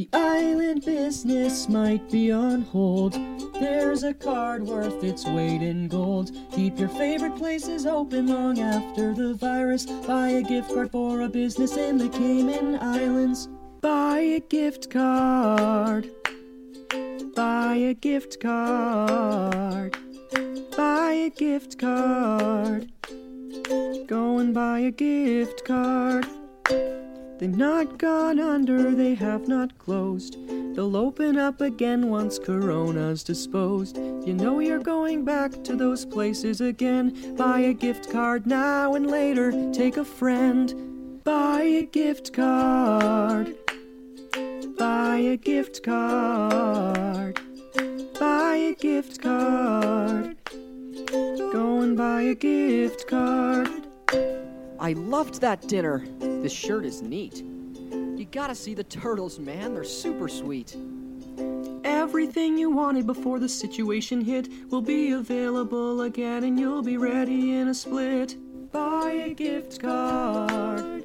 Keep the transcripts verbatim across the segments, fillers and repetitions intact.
island business might be on hold. There's a card worth its weight in gold. Keep your favorite places open long after the virus. Buy a gift card for a business in the Cayman Islands. Buy a gift card. Buy a gift card. Buy a gift card. Go and buy a gift card. They've not gone under, they have not closed. They'll open up again once Corona's disposed. You know you're going back to those places again. Buy a gift card now and later take a friend. Buy a gift card. Buy a gift card. Buy a gift card. Go and buy a gift card. I loved that dinner. This shirt is neat. You gotta see the turtles, man. They're super sweet. Everything you wanted before the situation hit will be available again, and you'll be ready in a split. Buy a gift card.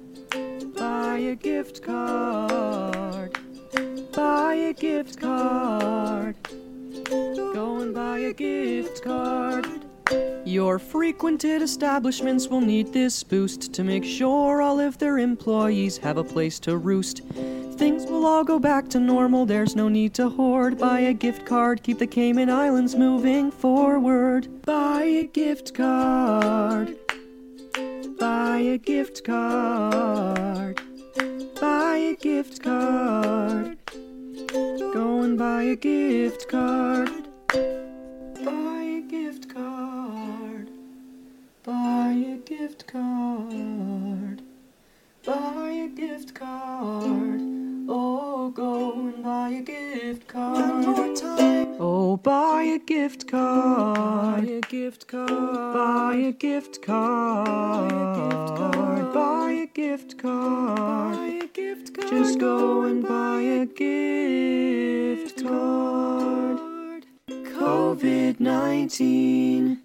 Buy a gift card. Buy a gift card. Go and buy a gift card. Your frequented establishments will need this boost to make sure all of their employees have a place to roost. Things will all go back to normal, there's no need to hoard. Buy a gift card, keep the Cayman Islands moving forward. Buy a gift card. Buy a gift card. Buy a gift card. Go and buy a gift card. Buy a gift card. Buy a gift card. Buy a gift card. Oh, go and buy a gift card. One more time. Oh, buy a gift card. Buy a gift card. Buy a gift card. Buy a gift card. Buy a gift card. Just go and buy a gift card. COVID nineteen